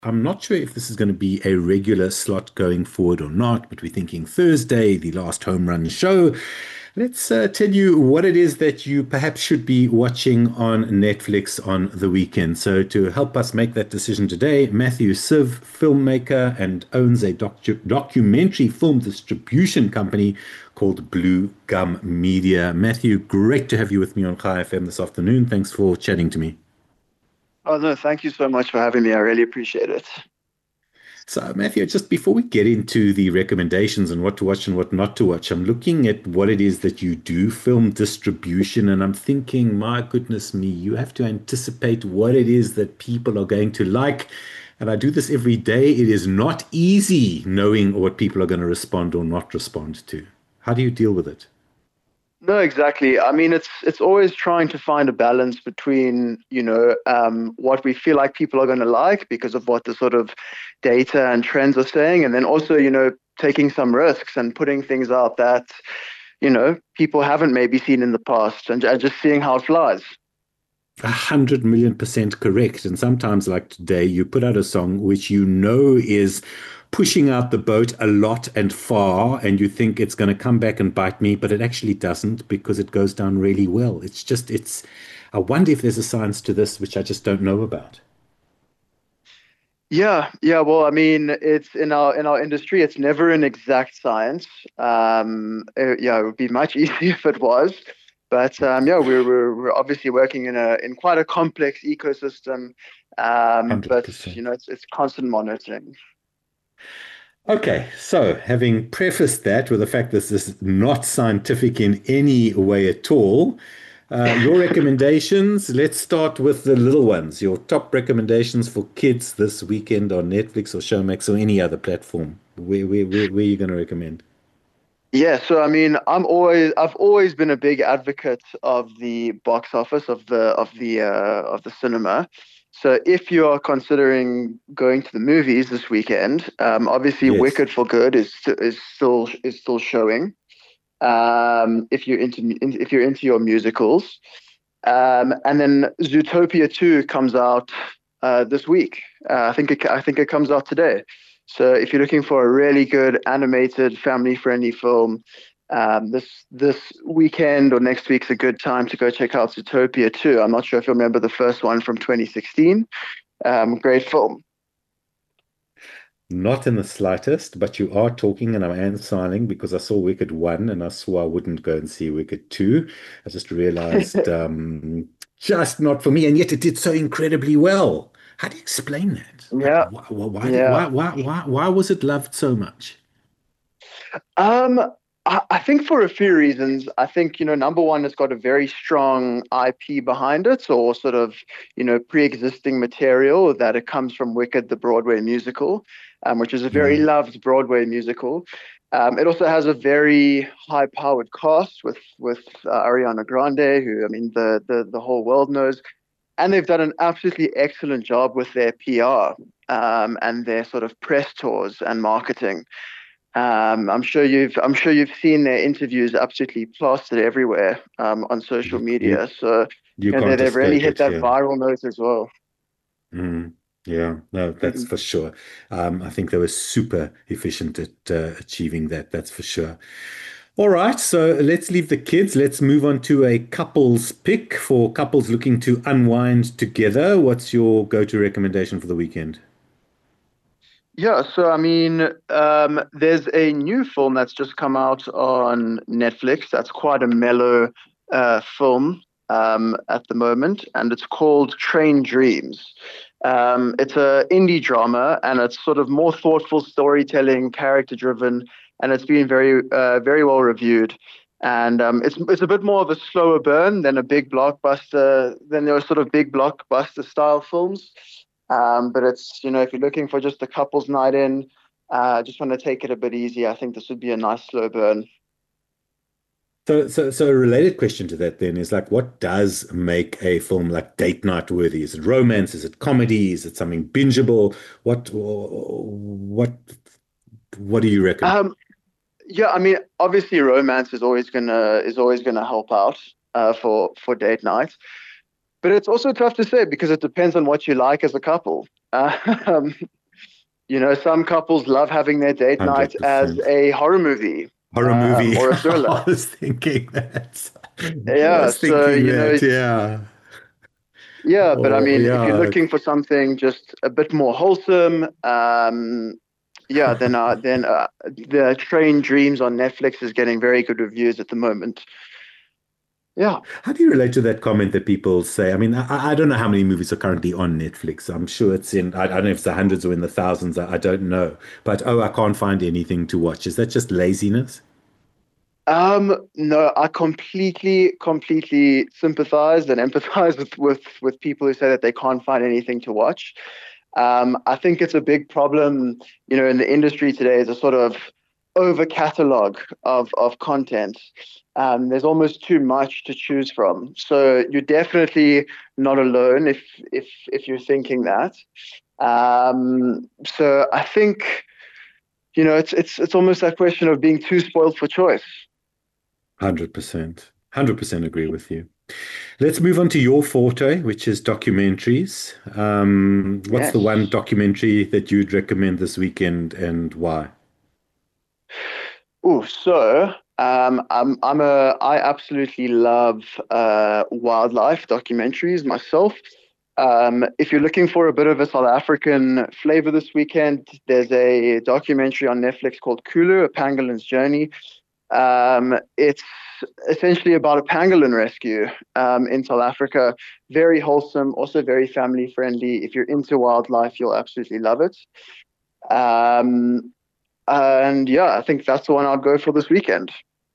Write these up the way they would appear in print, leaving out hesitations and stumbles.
I'm not sure if this is going to be a regular slot going forward or not, but we're thinking Thursday, the last home run show. Let's tell you what it is that you perhaps should be watching on Netflix on the weekend. So, to help us make that decision today, Matthew Siv, filmmaker and owns a documentary film distribution company called Blue Gum Media. Matthew, great to have you with me on Chai FM this afternoon. Thanks for chatting to me. Oh, no, thank you so much for having me. I really appreciate it. So, Matthew, just before we get into the recommendations and what to watch and what not to watch, I'm looking at what it is that you do, film distribution, and I'm thinking, my goodness me, you have to anticipate what it is that people are going to like. And I do this every day. It is not easy knowing what people are going to respond or not respond to. How do you deal with it? No, exactly. I mean, it's always trying to find a balance between, what we feel like people are going to like because of what the sort of data and trends are saying, and then also, taking some risks and putting things out that, people haven't maybe seen in the past and just seeing how it flies. 100 million% correct. And sometimes, like today, you put out a song which you know is pushing out the boat a lot and far, and you think it's going to come back and bite me, but it actually doesn't because it goes down really well. I wonder if there's a science to this which I just don't know about. Yeah, yeah. Well, I mean, it's in our industry, it's never an exact science. Yeah, it would be much easier if it was. But yeah, we're obviously working in quite a complex ecosystem. But 100%. it's constant monitoring. Okay, so having prefaced that with the fact that this is not scientific in any way at all, your recommendations, let's start with the little ones. Your top recommendations for kids this weekend on Netflix or Showmax or any other platform. Where are you going to recommend? Yeah, so I mean, I've always been a big advocate of the box office of the cinema. So if you are considering going to the movies this weekend, obviously Yes. Wicked for Good is still showing. If you're into your musicals, and then Zootopia 2 comes out this week. I think it comes out today. So if you're looking for a really good animated family-friendly film, this weekend or next week's a good time to go check out Zootopia 2. I'm not sure if you remember the first one from 2016. Great film. Not in the slightest, but you are talking and I am smiling because I saw Wicked 1 and I swore I wouldn't go and see Wicked 2. I just realized just not for me, and yet it did so incredibly well. How do you explain that? Like, Yeah, yeah. why was it loved so much? Um, I think for a few reasons. I think, number one, it's got a very strong IP behind it, or sort of, pre-existing material that it comes from Wicked, the Broadway musical, which is a very Mm, loved Broadway musical. It also has a very high-powered cast with Ariana Grande, who I mean the whole world knows, and they've done an absolutely excellent job with their PR and their sort of press tours and marketing. I'm sure you've seen their interviews absolutely plastered everywhere on social you, you, media. So you they, can't they've really escape hit it, that yeah. viral note as well. Mm, yeah, no, that's Mhm. for sure. I think they were super efficient at achieving that. That's for sure. All right, so let's leave the kids. Let's move on to a couples pick for couples looking to unwind together. What's your go-to recommendation for the weekend? Yeah, so I mean, there's a new film that's just come out on Netflix. That's quite a mellow film at the moment, and it's called Train Dreams. It's a indie drama, and it's sort of more thoughtful storytelling, character driven, and it's been very well reviewed. And it's a bit more of a slower burn than a big blockbuster than those sort of big blockbuster style films. But if you're looking for just a couple's night in, just want to take it a bit easy, I think this would be a nice slow burn. So a related question to that then is like, what does make a film like date night worthy? Is it romance? Is it comedy? Is it something bingeable? What do you reckon? Um, yeah, I mean, obviously, romance is always gonna help out for date night, but it's also tough to say because it depends on what you like as a couple. Um, some couples love having their date night as 100%. a horror movie, Horror movie. or a I thriller. was thinking that. I Yeah, was so thinking that, yeah. yeah, but I Oh, mean, if you're yeah. looking for something just a bit more wholesome, yeah, then the Train Dreams on Netflix is getting very good reviews at the moment. Yeah. How do you relate to that comment that people say? I mean, I don't know how many movies are currently on Netflix. I'm sure it's in, I don't know if it's the hundreds or in the thousands. I don't know. But, oh, I can't find anything to watch. Is that just laziness? No, I completely sympathize and empathize with people who say that they can't find anything to watch. I think it's a big problem, in the industry today is a sort of over catalog of content. There's almost too much to choose from. So you're definitely not alone if you're thinking that. So I think, it's almost that question of being too spoiled for choice. 100%. 100% agree with you. Let's move on to your forte, which is documentaries. What's the Yes. one documentary that you'd recommend this weekend and why? Oh, so I absolutely love wildlife documentaries myself. If you're looking for a bit of a South African flavor this weekend, there's a documentary on Netflix called Kulu, A Pangolin's Journey. It's essentially about a pangolin rescue in South Africa. Very wholesome, also very family friendly. If you're into wildlife, you'll absolutely love it. Um, and yeah, I think that's the one I'll go for this weekend.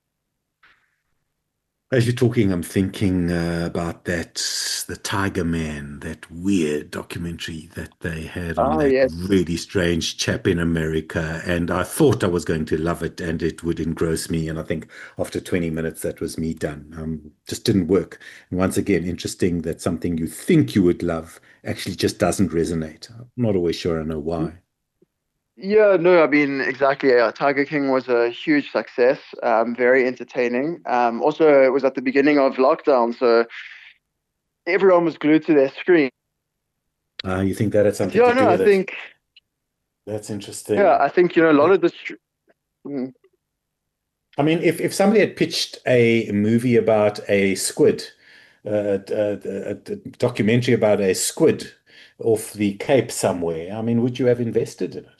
As you're talking, I'm thinking about the Tiger Man, that weird documentary that they had on Oh, that yes. really strange chap in America. And I thought I was going to love it and it would engross me. And I think after 20 minutes, that was me done. Just didn't work. And once again, interesting that something you think you would love actually just doesn't resonate. I'm not always sure I know why. Yeah, no, I mean, exactly. Yeah. Tiger King was a huge success, very entertaining. Also, it was at the beginning of lockdown, so everyone was glued to their screen. You think that had something Yeah, to no, do I with it? think, That's yeah, interesting. I think, a lot of the, mm, I mean, if somebody had pitched a movie about a squid, a documentary about a squid off the Cape somewhere, I mean, would you have invested in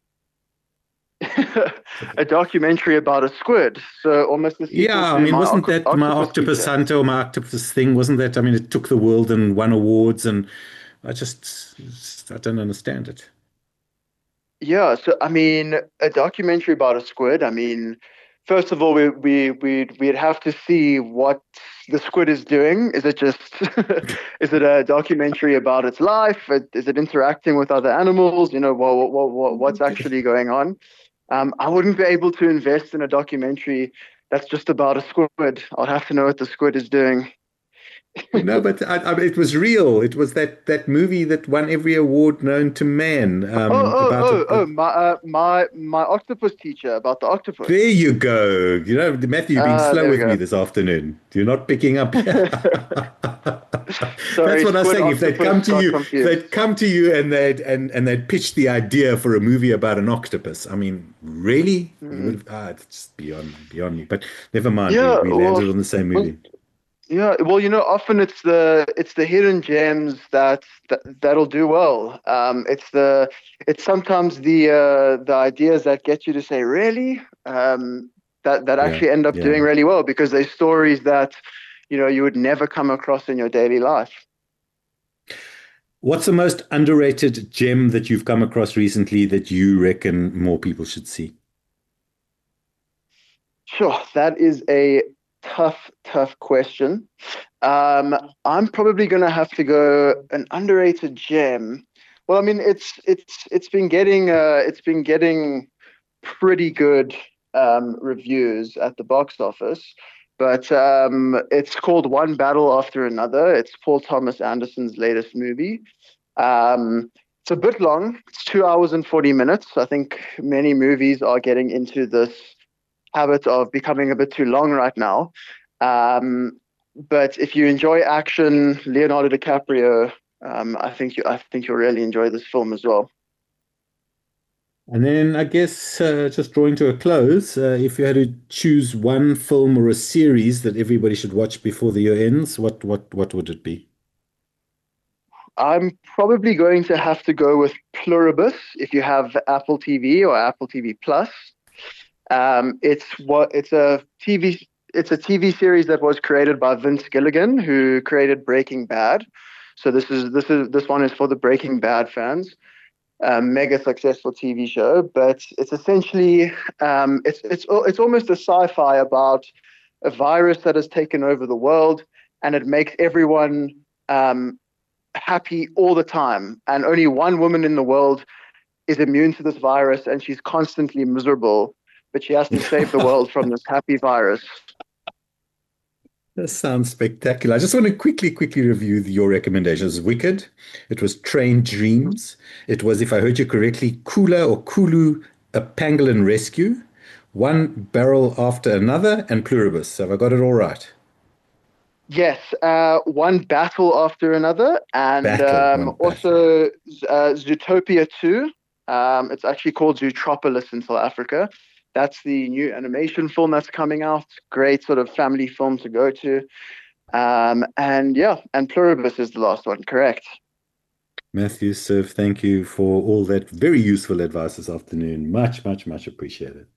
a it? documentary about a squid, so almost the sequel Yeah, I to mean, My wasn't that my Octopus Octopus Teacher. Hunter or my Octopus thing? Wasn't that? I mean, it took the world and won awards, and I I don't understand it. Yeah, so I mean, a documentary about a squid. I mean, first of all, we'd have to see what the squid is doing. Is it just is it a documentary about its life? Is it interacting with other animals? What's actually going on? I wouldn't be able to invest in a documentary that's just about a squid. I'd have to know what the squid is doing. No, but it was real. It was that movie that won every award known to man. About My octopus teacher about the octopus. there you go. You know, Matthew, you've been slow There we with me go. this afternoon. You're not picking up. That's Sorry, what I was squid saying. octopus got If they'd confused. come to you and they'd pitched the idea for a movie about an octopus, I mean, really? You would Mm. have, it's just beyond me. But never mind, Yeah, we landed on the same well, movie. yeah, well, often it's the hidden gems that'll do well. It's sometimes the ideas that get you to say really, that Yeah, actually end up doing yeah. really well because they're stories that you would never come across in your daily life. What's the most underrated gem that you've come across recently that you reckon more people should see? Sure, that is a tough question. I'm probably gonna have to go an underrated gem. Well, I mean, it's been getting pretty good reviews at the box office, but it's called One Battle After Another. It's Paul Thomas Anderson's latest movie. It's a bit long. It's 2 hours and 40 minutes. I think many movies are getting into this habit of becoming a bit too long right now. Um, but if you enjoy action, Leonardo DiCaprio I think you'll really enjoy this film as well. And then I guess just drawing to a close, if you had to choose one film or a series that everybody should watch before the year ends, what would it be? I'm probably going to have to go with Pluribus if you have Apple TV or Apple TV Plus. It's a TV series that was created by Vince Gilligan, who created Breaking Bad. So this one is for the Breaking Bad fans. Mega successful TV show, but it's essentially it's almost a sci-fi about a virus that has taken over the world, and it makes everyone um, happy all the time. And only one woman in the world is immune to this virus, and she's constantly miserable, but she has to save the world from this happy virus. That sounds spectacular. I just want to quickly review your recommendations. Wicked. It was Train Dreams. It was, if I heard you correctly, Kula or Kulu, a Pangolin Rescue, One Barrel After Another, and Pluribus. Have I got it all right? Yes, one battle after another, and One battle. also Zootopia 2. It's actually called Zootropolis in South Africa. That's the new animation film that's coming out. Great sort of family film to go to. And yeah, and Pluribus is the last one, correct? Matthew, Sir, thank you for all that very useful advice this afternoon. Much appreciated.